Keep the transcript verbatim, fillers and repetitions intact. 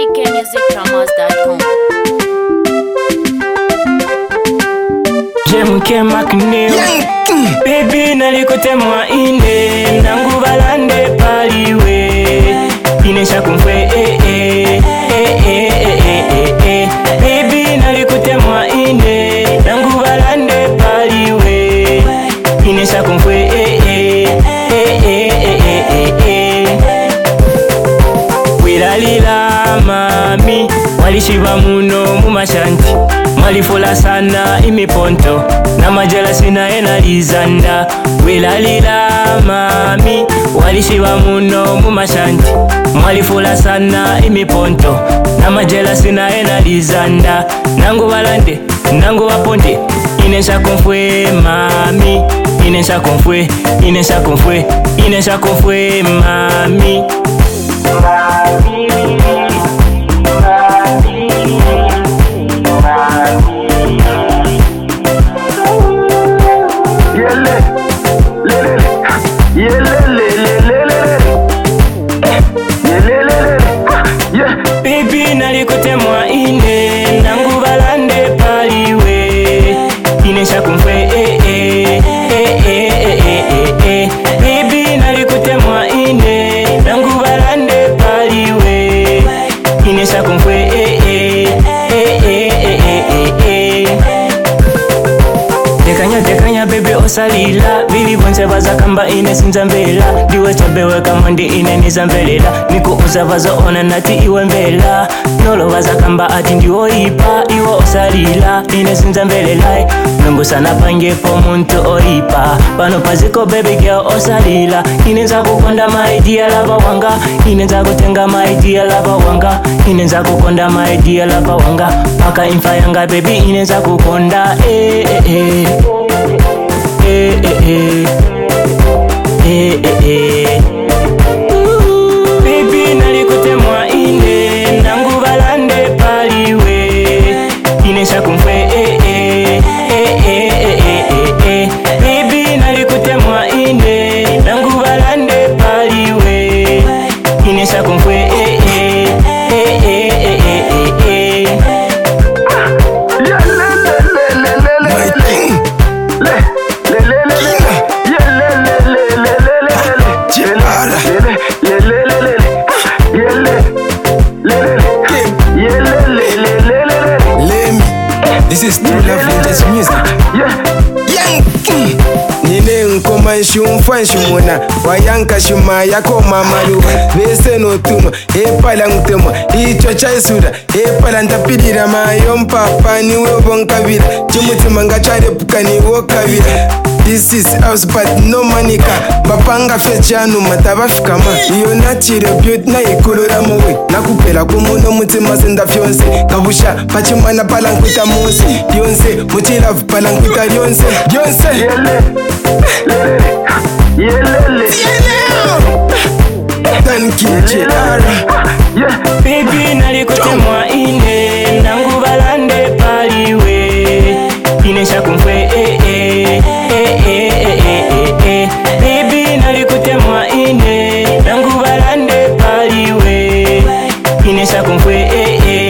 c k music dramas dot com. Jemuke McNeil Baby nalikutemwa ine nangu balande paliwe Inesha kumfwe eh eh eh eh eh eh Baby nalikutemwa ine nangu balande paliwe Inesha kumfwe eh eh eh eh eh eh Wilalila mami walishiba muno mumashanti Malifula sana imiponto na majela sina enalizanda Wilalila mami walishiba muno mumashanti Malifula sana imiponto na majela sina enalizanda Nangu balande, nangu waponde Inesha kumfwe mami Inesha kumfwe, inesha kumfwe Inesha kumfwe mami Mami Baby nalikutemwa ine nangu balande paliwe Inesha kumfwe eh eh eh eh eh eh Baby nalikutemwa ine nangu balande paliwe Inesha kumfwe eh eh eh eh eh Dekanya dekanya baby osalila Bili bonse baza kamba ine sinzambela Diwe chabewe kama ndi ine nizambelela Niku uza bazo ona nati iwe mbela Nolo baza kamba ati ndiwo ipa Iwe osalila ine sinzambelela Nungu sana pangepo muntu oipa Pano paziko baby girl osalila Ine nza kukonda my dear lava wanga Ine nza kutenga my dear lava wanga Ine nza kukonda my dear lava wanga Paka infa yanga baby ine nza kukonda eh eh eh Eh eh eh Eh eh eh Baby nalikutemwa ine nangu balande paliwe Inesha kumfwe eh eh eh eh eh eh Baby nalikutemwa ine nangu balande paliwe Inesha kumfwe eh eh eh eh eh eh This is true love latest music. Yang Nine nkoma shumfa shumona wayanka shuma yako mamalu Vese no tuno epala ngutema icho chaisuda epala ntapidira mayo mpapa niwe bonkabira Chimutima ngachare pukani wokabira This is house but no manika Bapanga fechanu matabafika ma Iyo natire beauty na ikulura muwe Nakupela kumuno mutima senda fyonse Kabusha pachimana palankuita mose Dionse muchilavu palankuita dionse Dionse Yele Yele Tanki chilara Baby nalikutemwa ine nangu balande paliwe Inesha kumfwe eh eh eh eh eh eh Baby nalikutemwa ine nangu balande paliwe Inesha kumfwe eh eh